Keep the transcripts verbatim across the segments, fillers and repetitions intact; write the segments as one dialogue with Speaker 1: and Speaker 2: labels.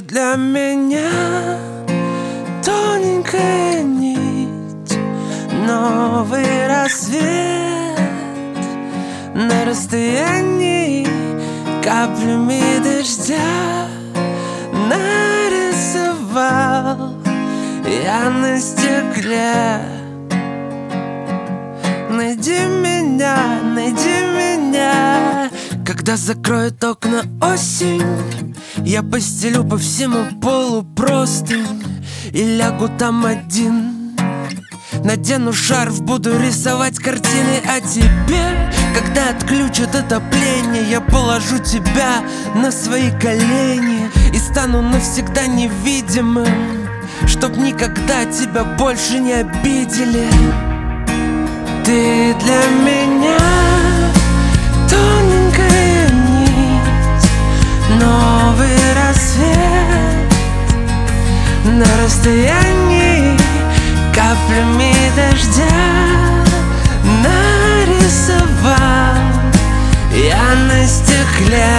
Speaker 1: для меня тоненькая нить, новый рассвет на расстоянии каплями дождя нарисовал я на стекле. Найди меня, найди меня, когда закроет окна осень. Я постелю по всему полу простынь и лягу там один. Надену шарф, буду рисовать картины о тебе. Когда отключат отопление, я положу тебя на свои колени и стану навсегда невидимым, чтоб никогда тебя больше не обидели. Ты для меня тоненькая нить, новый рассвет на расстоянии каплями дождя нарисовал я на стекле.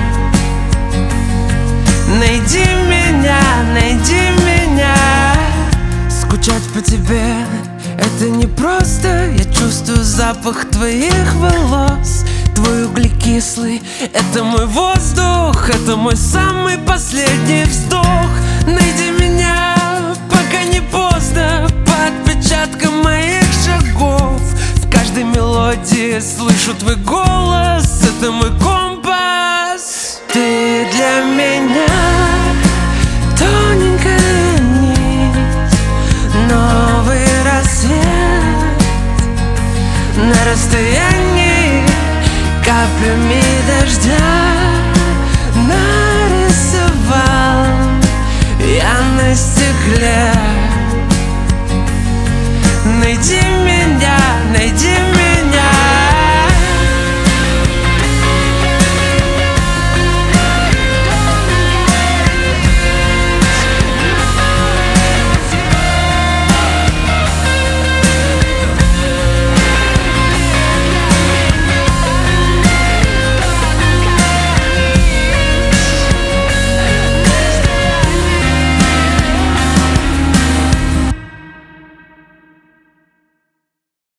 Speaker 1: Найди меня, найди меня. Скучать по тебе — это не просто. Я чувствую запах твоих волос, твой углекислый — это мой воздух, это мой самый последний вздох. Найди меня, пока не поздно, по отпечаткам моих шагов. В каждой мелодии слышу твой голос, это мой компас. Ты для меня тоненькая нить, новый рассвет на расстоянии каплями дождя нарисовал я на стекле.